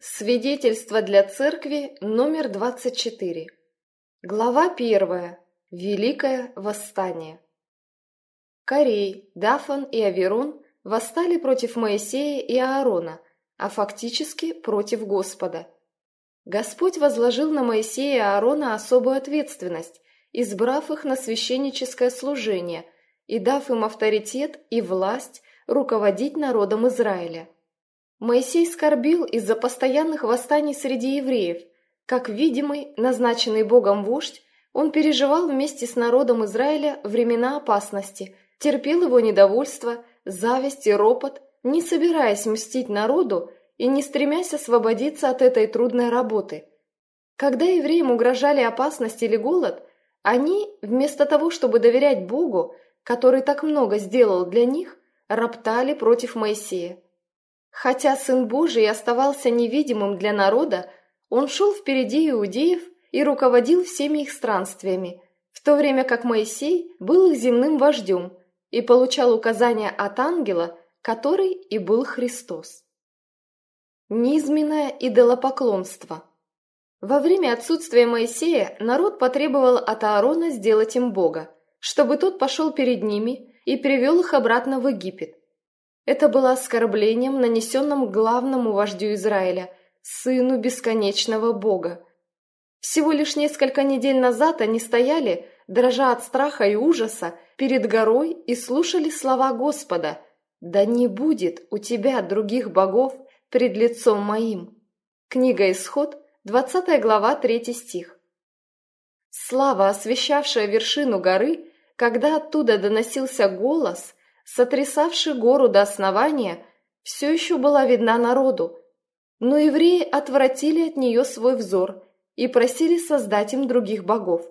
Свидетельство для церкви номер 24. Глава 1. Великое восстание. Корей, Дафан и Аверон восстали против Моисея и Аарона, а фактически против Господа. Господь возложил на Моисея и Аарона особую ответственность, избрав их на священническое служение и дав им авторитет и власть руководить народом Израиля. Моисей скорбил из-за постоянных восстаний среди евреев. Как видимый, назначенный Богом вождь, он переживал вместе с народом Израиля времена опасности, терпел его недовольство, зависть и ропот, не собираясь мстить народу и не стремясь освободиться от этой трудной работы. Когда евреям угрожали опасность или голод, они, вместо того, чтобы доверять Богу, который так много сделал для них, роптали против Моисея. Хотя Сын Божий оставался невидимым для народа, он шел впереди иудеев и руководил всеми их странствиями, в то время как Моисей был их земным вождем и получал указания от ангела, который и был Христос. Низменное идолопоклонство. Во время отсутствия Моисея народ потребовал от Аарона сделать им Бога, чтобы тот пошел перед ними и привел их обратно в Египет. Это было оскорблением, нанесенным главному вождю Израиля, сыну бесконечного Бога. Всего лишь несколько недель назад они стояли, дрожа от страха и ужаса, перед горой и слушали слова Господа: «Да не будет у тебя других богов пред лицом моим». Книга Исход, 20 глава, 3 стих. Слава, освещавшая вершину горы, когда оттуда доносился голос, сотрясавший гору до основания, все еще была видна народу, но евреи отвратили от нее свой взор и просили создать им других богов.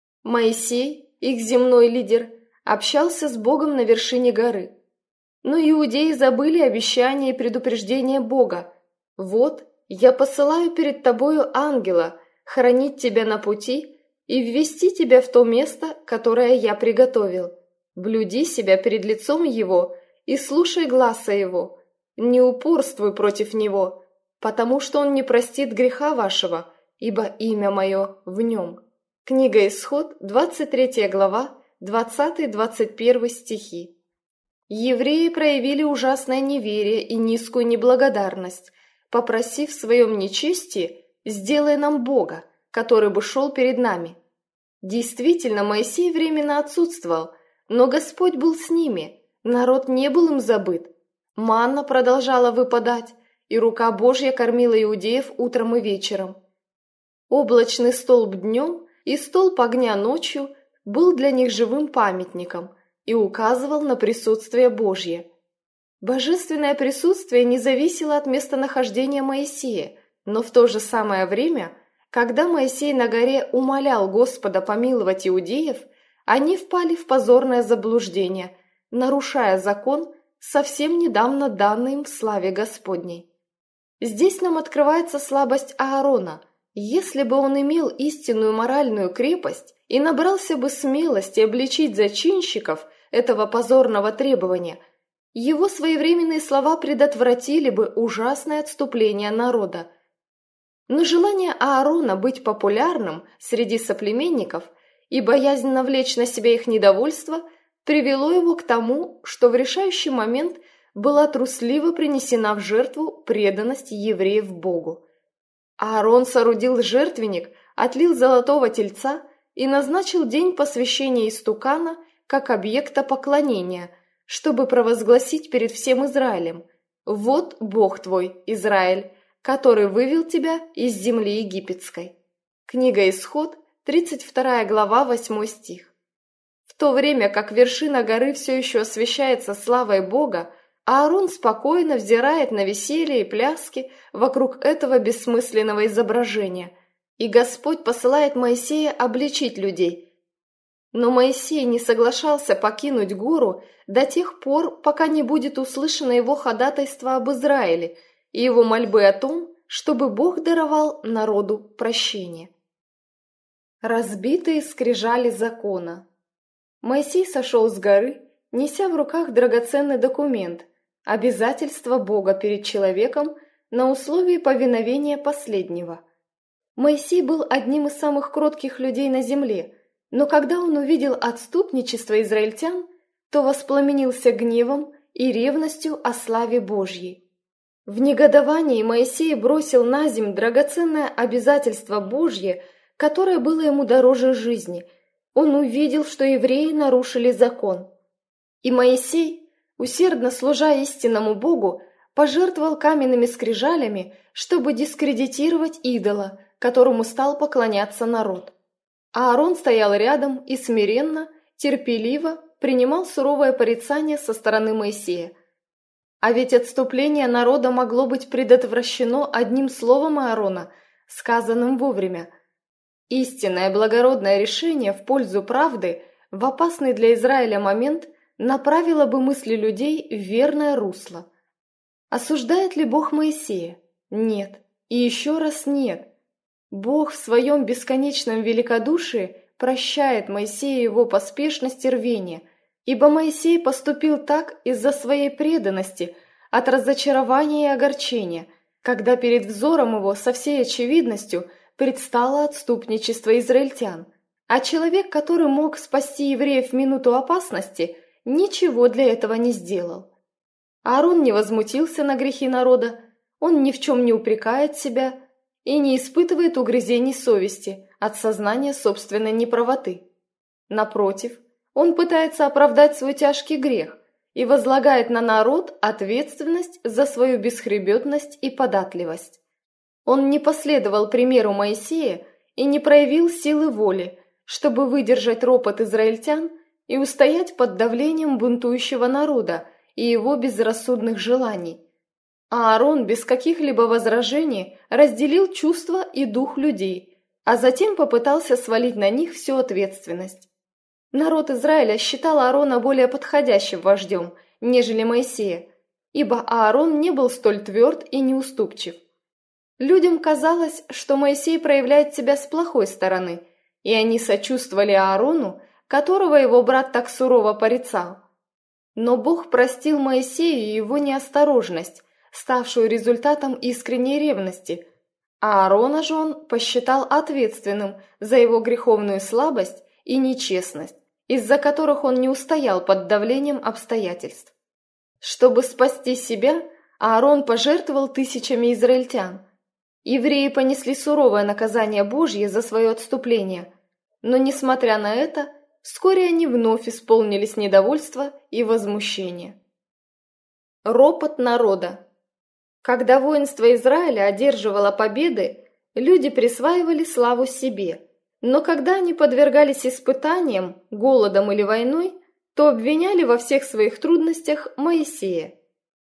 Моисей, их земной лидер, общался с Богом на вершине горы. Но иудеи забыли обещание и предупреждение Бога: «Вот, я посылаю перед тобою ангела, хранить тебя на пути и ввести тебя в то место, которое я приготовил. Блюди себя перед лицом его и слушай гласа его, не упорствуй против него, потому что он не простит греха вашего, ибо имя мое в нем». Книга Исход, 23 глава, 20-21 стихи. Евреи проявили ужасное неверие и низкую неблагодарность, попросив в своем нечестии: «Сделай нам Бога, который бы шел перед нами». Действительно, Моисей временно отсутствовал, но Господь был с ними, народ не был им забыт. Манна продолжала выпадать, и рука Божья кормила иудеев утром и вечером. Облачный столб днем и столб огня ночью был для них живым памятником и указывал на присутствие Божье. Божественное присутствие не зависело от местонахождения Моисея, но в то же самое время, когда Моисей на горе умолял Господа помиловать иудеев, они впали в позорное заблуждение, нарушая закон, совсем недавно данный им в славе Господней. Здесь нам открывается слабость Аарона. Если бы он имел истинную моральную крепость и набрался бы смелости обличить зачинщиков этого позорного требования, его своевременные слова предотвратили бы ужасное отступление народа. Но желание Аарона быть популярным среди соплеменников и боязнь навлечь на себя их недовольство привело его к тому, что в решающий момент была трусливо принесена в жертву преданность евреев Богу. Аарон соорудил жертвенник, отлил золотого тельца и назначил день посвящения истукана как объекта поклонения, чтобы провозгласить перед всем Израилем: «Вот Бог твой, Израиль, который вывел тебя из земли египетской». Книга Исход, 32 глава, 8 стих. В то время как вершина горы все еще освещается славой Бога, Аарон спокойно взирает на веселье и пляски вокруг этого бессмысленного изображения, и Господь посылает Моисея обличить людей. Но Моисей не соглашался покинуть гору до тех пор, пока не будет услышано его ходатайство об Израиле и его мольбы о том, чтобы Бог даровал народу прощение. Разбитые скрижали закона. Моисей сошел с горы, неся в руках драгоценный документ, обязательство Бога перед человеком, на условии повиновения последнего. Моисей был одним из самых кротких людей на земле, но когда он увидел отступничество израильтян, то воспламенился гневом и ревностью о славе Божьей. В негодовании Моисей бросил на земь драгоценное обязательство Божье, которое было ему дороже жизни. Он увидел, что евреи нарушили закон. И Моисей, усердно служа истинному Богу, пожертвовал каменными скрижалями, чтобы дискредитировать идола, которому стал поклоняться народ. А Аарон стоял рядом и смиренно, терпеливо принимал суровое порицание со стороны Моисея. А ведь отступление народа могло быть предотвращено одним словом Аарона, сказанным вовремя. Истинное благородное решение в пользу правды в опасный для Израиля момент направило бы мысли людей в верное русло. Осуждает ли Бог Моисея? Нет. И еще раз нет. Бог в своем бесконечном великодушии прощает Моисею его поспешность и рвение, ибо Моисей поступил так из-за своей преданности, от разочарования и огорчения, когда перед взором его со всей очевидностью предстало отступничество израильтян, а человек, который мог спасти евреев в минуту опасности, ничего для этого не сделал. Аарон не возмутился на грехи народа, он ни в чем не упрекает себя и не испытывает угрызений совести от сознания собственной неправоты. Напротив, он пытается оправдать свой тяжкий грех и возлагает на народ ответственность за свою бесхребетность и податливость. Он не последовал примеру Моисея и не проявил силы воли, чтобы выдержать ропот израильтян и устоять под давлением бунтующего народа и его безрассудных желаний. А Аарон без каких-либо возражений разделил чувства и дух людей, а затем попытался свалить на них всю ответственность. Народ Израиля считал Аарона более подходящим вождем, нежели Моисея, ибо Аарон не был столь тверд и неуступчив. Людям казалось, что Моисей проявляет себя с плохой стороны, и они сочувствовали Аарону, которого его брат так сурово порицал. Но Бог простил Моисею его неосторожность, ставшую результатом искренней ревности, а Аарона же он посчитал ответственным за его греховную слабость и нечестность, из-за которых он не устоял под давлением обстоятельств. Чтобы спасти себя, Аарон пожертвовал тысячами израильтян. Евреи понесли суровое наказание Божье за свое отступление, но, несмотря на это, вскоре они вновь исполнились недовольства и возмущения. Ропот народа. Когда воинство Израиля одерживало победы, люди присваивали славу себе, но когда они подвергались испытаниям, голодом или войной, то обвиняли во всех своих трудностях Моисея.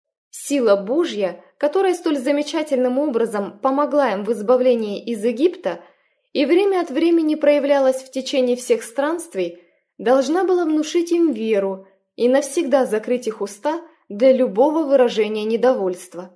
Сила Божья, которая столь замечательным образом помогла им в избавлении из Египта и время от времени проявлялась в течение всех странствий, должна была внушить им веру и навсегда закрыть их уста для любого выражения недовольства.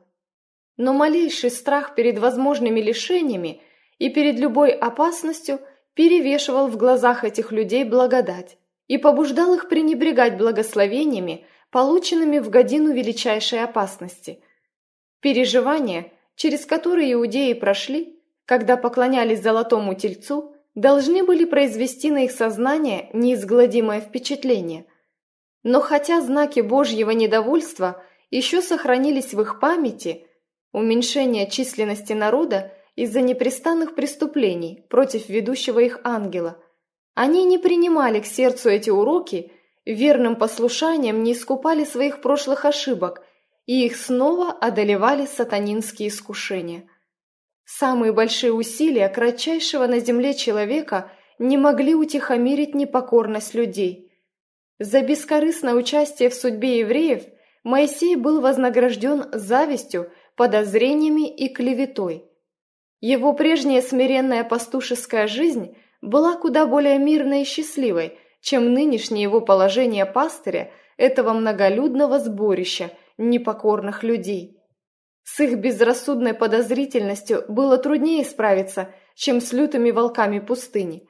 Но малейший страх перед возможными лишениями и перед любой опасностью перевешивал в глазах этих людей благодать и побуждал их пренебрегать благословениями, полученными в годину величайшей опасности. Переживания, через которые иудеи прошли, когда поклонялись золотому тельцу, должны были произвести на их сознание неизгладимое впечатление. Но хотя знаки Божьего недовольства еще сохранились в их памяти, уменьшение численности народа из-за непрестанных преступлений против ведущего их ангела, они не принимали к сердцу эти уроки, верным послушанием не искупали своих прошлых ошибок, и их снова одолевали сатанинские искушения. Самые большие усилия кратчайшего на земле человека не могли утихомирить непокорность людей. За бескорыстное участие в судьбе евреев Моисей был вознагражден завистью, подозрениями и клеветой. Его прежняя смиренная пастушеская жизнь была куда более мирной и счастливой, чем нынешнее его положение пастыря этого многолюдного сборища непокорных людей. С их безрассудной подозрительностью было труднее справиться, чем с лютыми волками пустыни.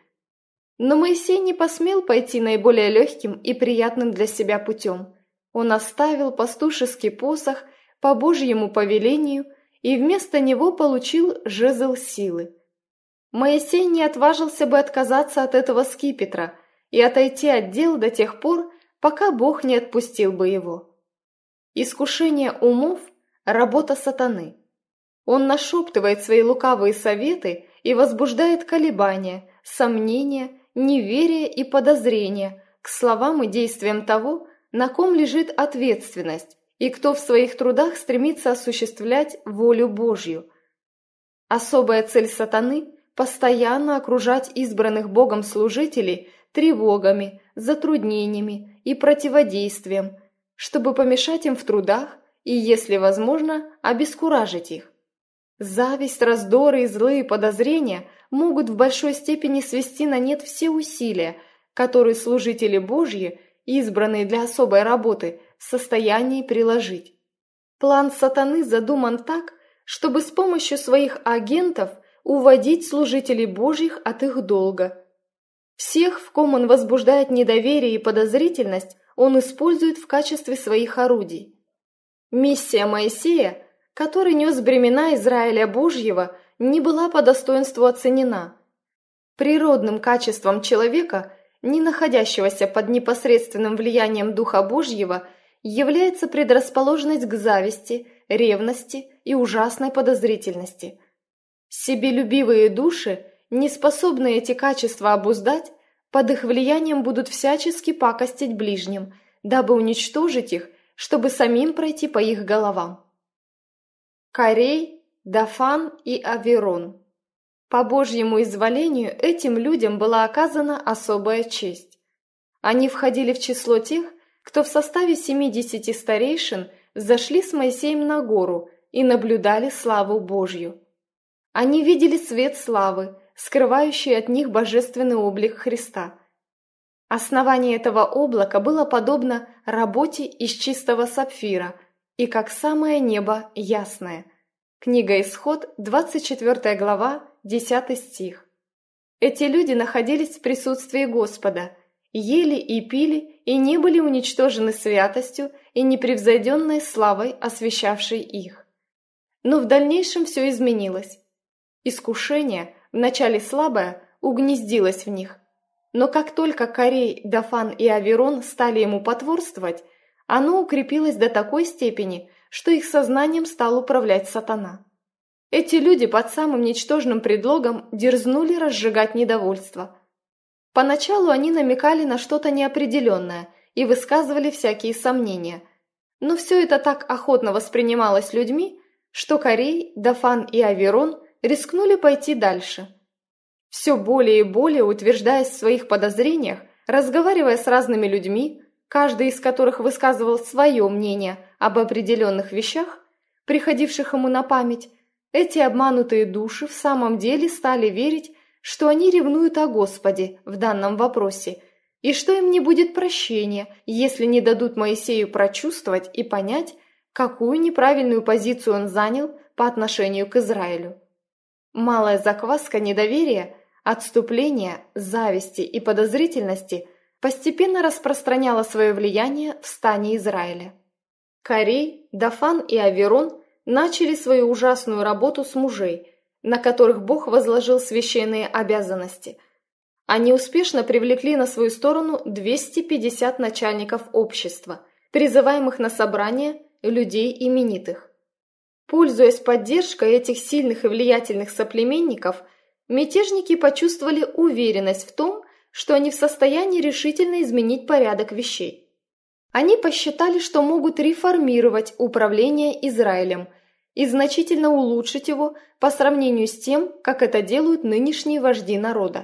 Но Моисей не посмел пойти наиболее легким и приятным для себя путем. Он оставил пастушеский посох по Божьему повелению и вместо него получил жезл силы. Моисей не отважился бы отказаться от этого скипетра и отойти от дел до тех пор, пока Бог не отпустил бы его. Искушение умов – работа сатаны. Он нашептывает свои лукавые советы и возбуждает колебания, сомнения, неверие и подозрения к словам и действиям того, на ком лежит ответственность и кто в своих трудах стремится осуществлять волю Божью. Особая цель сатаны – постоянно окружать избранных Богом служителей тревогами, затруднениями и противодействием, чтобы помешать им в трудах и, если возможно, обескуражить их. Зависть, раздоры и злые подозрения могут в большой степени свести на нет все усилия, которые служители Божьи, избранные для особой работы, в состоянии приложить. План сатаны задуман так, чтобы с помощью своих агентов уводить служителей Божьих от их долга. Всех, в ком он возбуждает недоверие и подозрительность, он использует в качестве своих орудий. Миссия Моисея, который нес бремена Израиля Божьего, не была по достоинству оценена. Природным качеством человека, не находящегося под непосредственным влиянием Духа Божьего, является предрасположенность к зависти, ревности и ужасной подозрительности. Себелюбивые души, не способные эти качества обуздать, под их влиянием будут всячески пакостить ближним, дабы уничтожить их, чтобы самим пройти по их головам. Корей, Дафан и Авирон. По Божьему изволению этим людям была оказана особая честь. Они входили в число тех, кто в составе 70 старейшин взошли с Моисеем на гору и наблюдали славу Божью. Они видели свет славы, скрывающий от них божественный облик Христа. Основание этого облака было подобно работе из чистого сапфира и как самое небо ясное. Книга Исход, 24 глава, 10 стих. Эти люди находились в присутствии Господа, ели и пили и не были уничтожены святостью и непревзойденной славой, освящавшей их. Но в дальнейшем все изменилось. Искушение, вначале слабое, угнездилось в них. Но как только Корей, Дафан и Авирон стали ему потворствовать, оно укрепилось до такой степени, что их сознанием стал управлять сатана. Эти люди под самым ничтожным предлогом дерзнули разжигать недовольство. Поначалу они намекали на что-то неопределенное и высказывали всякие сомнения. Но все это так охотно воспринималось людьми, что Корей, Дафан и Авирон рискнули пойти дальше. Все более и более утверждаясь в своих подозрениях, разговаривая с разными людьми, каждый из которых высказывал свое мнение об определенных вещах, приходивших ему на память, эти обманутые души в самом деле стали верить, что они ревнуют о Господе в данном вопросе, и что им не будет прощения, если не дадут Моисею прочувствовать и понять, какую неправильную позицию он занял по отношению к Израилю. Малая закваска недоверия, отступления, зависти и подозрительности постепенно распространяла свое влияние в стане Израиля. Корей, Дафан и Авирон начали свою ужасную работу с мужей, на которых Бог возложил священные обязанности. Они успешно привлекли на свою сторону 250 начальников общества, призываемых на собрания людей именитых. Пользуясь поддержкой этих сильных и влиятельных соплеменников, мятежники почувствовали уверенность в том, что они в состоянии решительно изменить порядок вещей. Они посчитали, что могут реформировать управление Израилем и значительно улучшить его по сравнению с тем, как это делают нынешние вожди народа.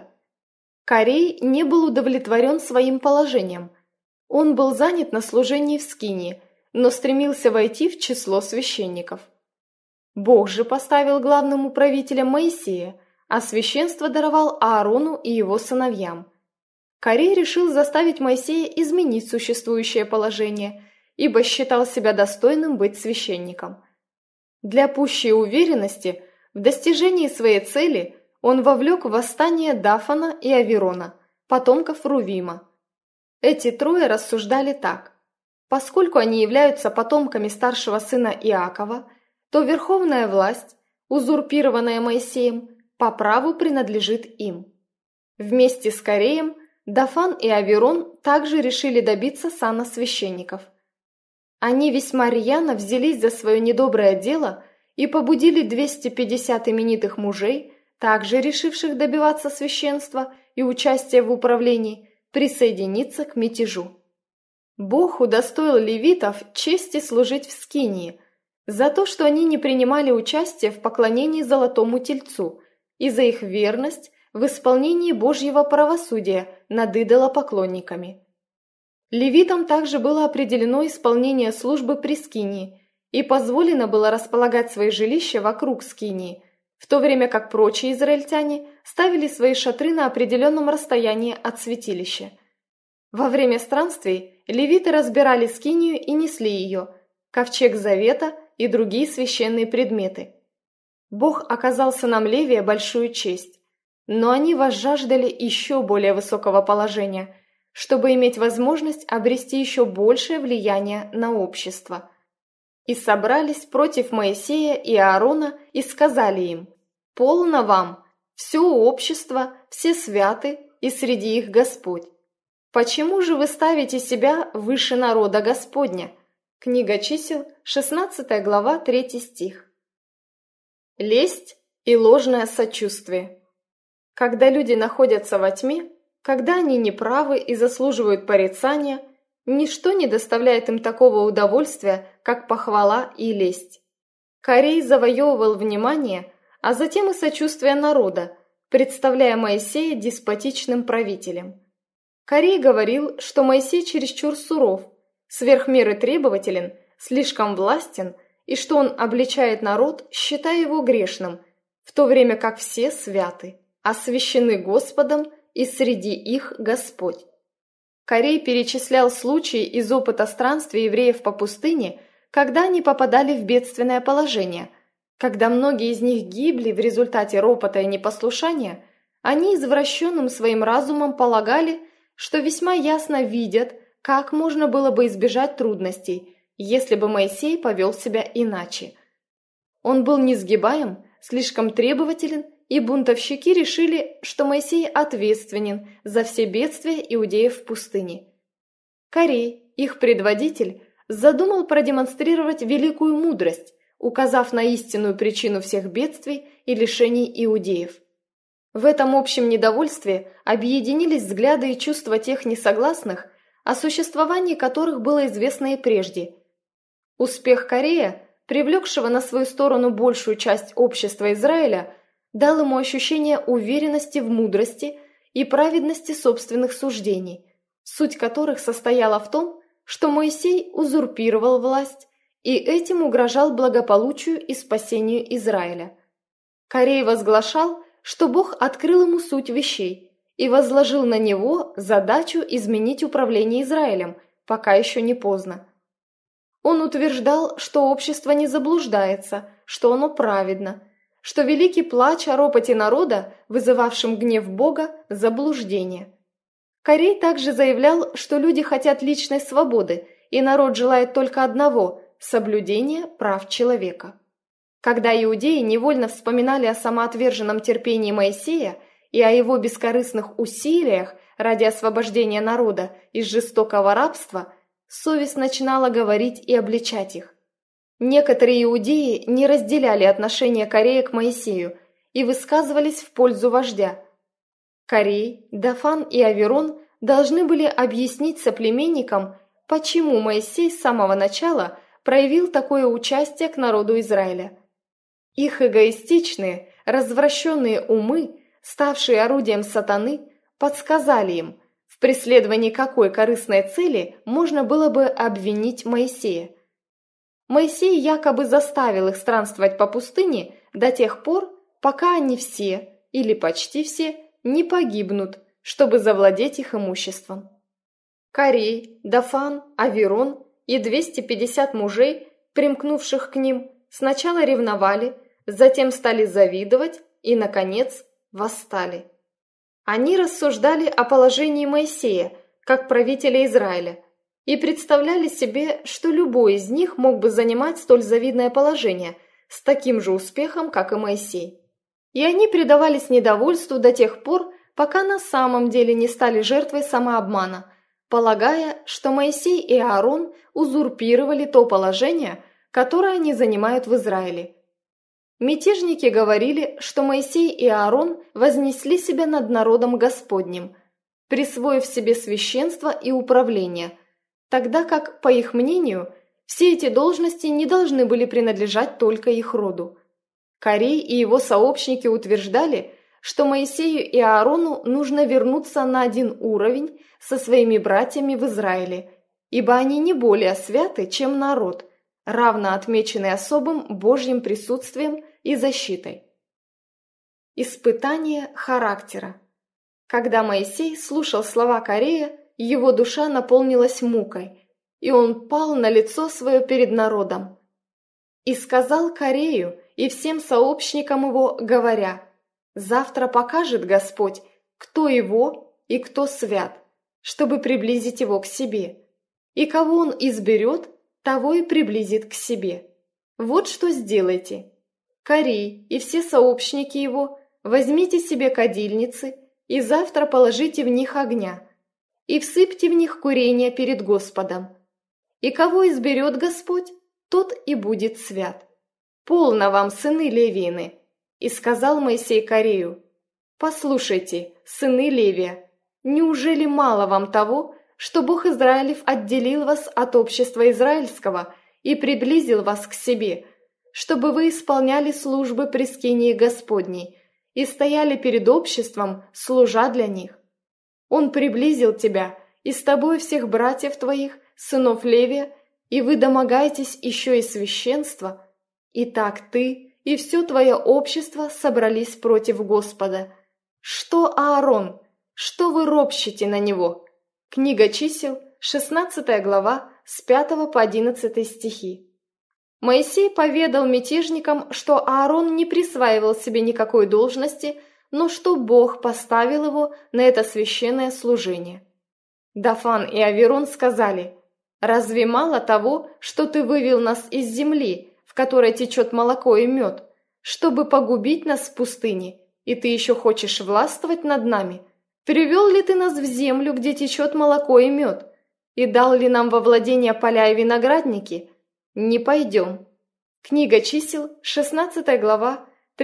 Корей не был удовлетворен своим положением. Он был занят на служении в Скинии, но стремился войти в число священников. Бог же поставил главным управителем Моисея, а священство даровал Аарону и его сыновьям. Корей решил заставить Моисея изменить существующее положение, ибо считал себя достойным быть священником. Для пущей уверенности в достижении своей цели он вовлек в восстание Дафана и Авирона, потомков Рувима. Эти трое рассуждали так: поскольку они являются потомками старшего сына Иакова, то верховная власть, узурпированная Моисеем, по праву принадлежит им. Вместе с Кореем Дафан и Аверон также решили добиться сана священников. Они весьма рьяно взялись за свое недоброе дело и побудили 250 именитых мужей, также решивших добиваться священства и участия в управлении, присоединиться к мятежу. Бог удостоил левитов чести служить в Скинии за то, что они не принимали участие в поклонении золотому тельцу и за их верность в исполнении Божьего правосудия над идолопоклонниками. Левитам также было определено исполнение службы при Скинии и позволено было располагать свои жилища вокруг Скинии, в то время как прочие израильтяне ставили свои шатры на определенном расстоянии от святилища. Во время странствий левиты разбирали Скинию и несли ее, ковчег завета и другие священные предметы. Бог оказал сынам Левия большую честь, но они возжаждали еще более высокого положения, чтобы иметь возможность обрести еще большее влияние на общество. И собрались против Моисея и Аарона и сказали им: «Полно вам, все общество, все святы, и среди их Господь. Почему же вы ставите себя выше народа Господня?» Книга чисел, 16 глава, 3 стих. Лесть и ложное сочувствие. Когда люди находятся во тьме, когда они неправы и заслуживают порицания, ничто не доставляет им такого удовольствия, как похвала и лесть. Корей завоевывал внимание, а затем и сочувствие народа, представляя Моисея деспотичным правителем. Корей говорил, что Моисей чересчур суров, сверх меры требователен, слишком властен, и что он обличает народ, считая его грешным, в то время как все святы, освящены Господом, и среди их Господь. Корей перечислял случаи из опыта странствий евреев по пустыне, когда они попадали в бедственное положение. Когда многие из них гибли в результате ропота и непослушания, они извращенным своим разумом полагали, что весьма ясно видят, как можно было бы избежать трудностей, если бы Моисей повел себя иначе. Он был несгибаем, слишком требователен, и бунтовщики решили, что Моисей ответственен за все бедствия иудеев в пустыне. Корей, их предводитель, задумал продемонстрировать великую мудрость, указав на истинную причину всех бедствий и лишений иудеев. В этом общем недовольстве объединились взгляды и чувства тех несогласных, о существовании которых было известно и прежде. Успех Корея, привлекшего на свою сторону большую часть общества Израиля, дал ему ощущение уверенности в мудрости и праведности собственных суждений, суть которых состояла в том, что Моисей узурпировал власть и этим угрожал благополучию и спасению Израиля. Корей возглашал, что Бог открыл ему суть вещей и возложил на него задачу изменить управление Израилем, пока еще не поздно. Он утверждал, что общество не заблуждается, что оно праведно, что великий плач о ропоте народа, вызывавшем гнев Бога, – заблуждение. Корей также заявлял, что люди хотят личной свободы, и народ желает только одного – соблюдения прав человека. Когда иудеи невольно вспоминали о самоотверженном терпении Моисея и о его бескорыстных усилиях ради освобождения народа из жестокого рабства, совесть начинала говорить и обличать их. Некоторые иудеи не разделяли отношения Корея к Моисею и высказывались в пользу вождя. Корей, Дафан и Аверон должны были объяснить соплеменникам, почему Моисей с самого начала проявил такое участие к народу Израиля. Их эгоистичные, развращенные умы, ставшие орудием сатаны, подсказали им, в преследовании какой корыстной цели можно было бы обвинить Моисея. Моисей якобы заставил их странствовать по пустыне до тех пор, пока они все, или почти все, не погибнут, чтобы завладеть их имуществом. Корей, Дафан, Аверон и 250 мужей, примкнувших к ним, сначала ревновали, затем стали завидовать и, наконец, восстали. Они рассуждали о положении Моисея, как правителя Израиля, и представляли себе, что любой из них мог бы занимать столь завидное положение, с таким же успехом, как и Моисей. И они предавались недовольству до тех пор, пока на самом деле не стали жертвой самообмана, полагая, что Моисей и Аарон узурпировали то положение, которое они занимают в Израиле. Мятежники говорили, что Моисей и Аарон вознесли себя над народом Господним, присвоив себе священство и управление, тогда как, по их мнению, все эти должности не должны были принадлежать только их роду. Корей и его сообщники утверждали, что Моисею и Аарону нужно вернуться на один уровень со своими братьями в Израиле, ибо они не более святы, чем народ, равно отмеченный особым Божьим присутствием и защитой. Испытание характера. Когда Моисей слушал слова Корея, его душа наполнилась мукой, и он пал на лицо свое перед народом. И сказал Корею и всем сообщникам его, говоря: «Завтра покажет Господь, кто его и кто свят, чтобы приблизить его к себе, и кого он изберет, того и приблизит к себе. Вот что сделайте. Корей и все сообщники его, возьмите себе кадильницы, и завтра положите в них огня, и всыпьте в них курение перед Господом. И кого изберет Господь, тот и будет свят. Полно вам, сыны Левиины!» И сказал Моисей Корею: «Послушайте, сыны Левия, неужели мало вам того, что Бог Израилев отделил вас от общества израильского и приблизил вас к себе, чтобы вы исполняли службы при скинии Господней и стояли перед обществом, служа для них? Он приблизил тебя и с тобой всех братьев твоих, сынов Левия, и вы домогаетесь еще и священства. Итак, ты и все твое общество собрались против Господа. Что Аарон? Что вы ропщите на него?» Книга чисел, 16 глава, с 5 по 11 стихи. Моисей поведал мятежникам, что Аарон не присваивал себе никакой должности, но что Бог поставил его на это священное служение. Дафан и Авирон сказали: «Разве мало того, что ты вывел нас из земли, в которой течет молоко и мед, чтобы погубить нас в пустыне, и ты еще хочешь властвовать над нами? Привел ли ты нас в землю, где течет молоко и мед, и дал ли нам во владение поля и виноградники? Не пойдем». Книга чисел, 16 глава,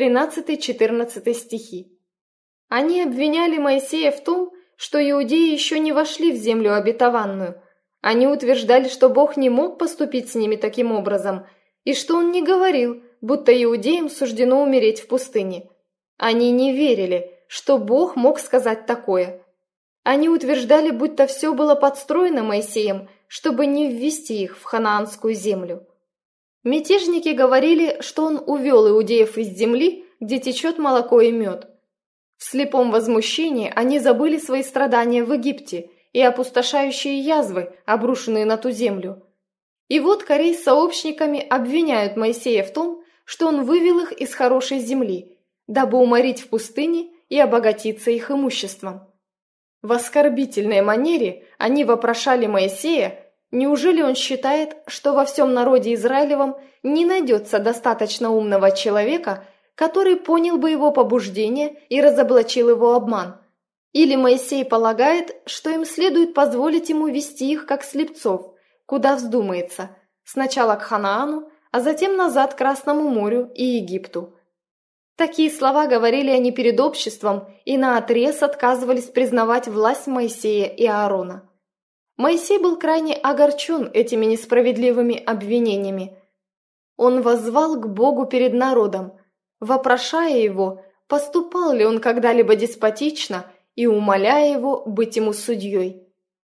13-14 стихи. Они обвиняли Моисея в том, что иудеи еще не вошли в землю обетованную. Они утверждали, что Бог не мог поступить с ними таким образом, и что Он не говорил, будто иудеям суждено умереть в пустыне. Они не верили, что Бог мог сказать такое. Они утверждали, будто все было подстроено Моисеем, чтобы не ввести их в ханаанскую землю. Мятежники говорили, что он увел иудеев из земли, где течет молоко и мед. В слепом возмущении они забыли свои страдания в Египте и опустошающие язвы, обрушенные на ту землю. И вот Корей с сообщниками обвиняют Моисея в том, что он вывел их из хорошей земли, дабы уморить в пустыне и обогатиться их имуществом. В оскорбительной манере они вопрошали Моисея, неужели он считает, что во всем народе Израилевом не найдется достаточно умного человека, который понял бы его побуждение и разоблачил его обман? Или Моисей полагает, что им следует позволить ему вести их, как слепцов, куда вздумается, сначала к Ханаану, а затем назад к Красному морю и Египту? Такие слова говорили они перед обществом и наотрез отказывались признавать власть Моисея и Аарона. Моисей был крайне огорчен этими несправедливыми обвинениями. Он воззвал к Богу перед народом, вопрошая его, поступал ли он когда-либо деспотично, и умоляя его быть ему судьей.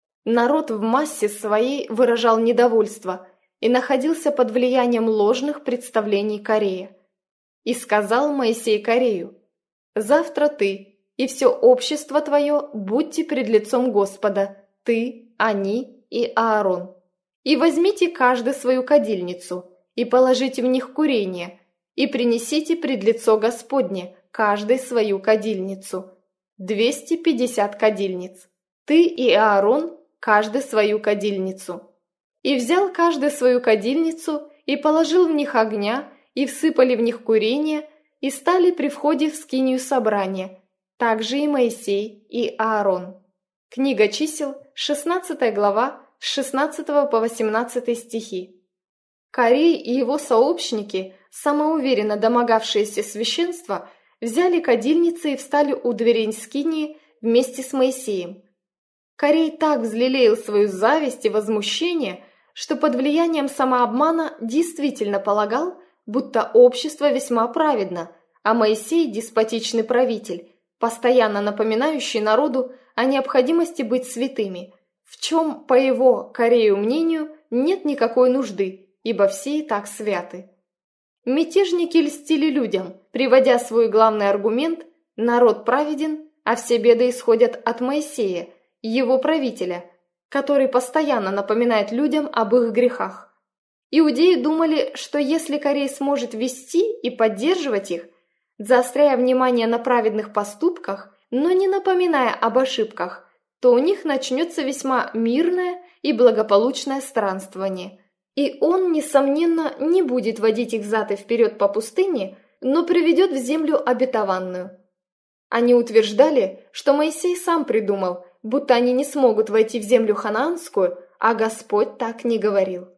Народ в массе своей выражал недовольство и находился под влиянием ложных представлений Корея. И сказал Моисей Корею: «Завтра ты и все общество твое будьте пред лицом Господа, ты, они и Аарон. И возьмите каждый свою кадильницу, и положите в них курение, и принесите пред лицо Господне каждый свою кадильницу, 250 кадильниц. Ты и Аарон каждый свою кадильницу». И взял каждый свою кадильницу, и положил в них огня, и всыпали в них курение, и стали при входе в скинию собрания, также и Моисей и Аарон. Книга чисел, 16 глава, с 16 по 18 стихи. Корей и его сообщники, самоуверенно домогавшиеся священства, взяли кадильницы и встали у дверей скинии вместе с Моисеем. Корей так взлелеял свою зависть и возмущение, что под влиянием самообмана действительно полагал, будто общество весьма праведно, а Моисей – деспотичный правитель, постоянно напоминающий народу о необходимости быть святыми, в чем, по его, Корею мнению, нет никакой нужды, ибо все и так святы. Мятежники льстили людям, приводя свой главный аргумент «народ праведен, а все беды исходят от Моисея, его правителя», который постоянно напоминает людям об их грехах. Иудеи думали, что если Корей сможет вести и поддерживать их, заостряя внимание на праведных поступках, но не напоминая об ошибках, то у них начнется весьма мирное и благополучное странствование. И он, несомненно, не будет водить их взад и вперед по пустыне, но приведет в землю обетованную. Они утверждали, что Моисей сам придумал, будто они не смогут войти в землю ханаанскую, а Господь так не говорил.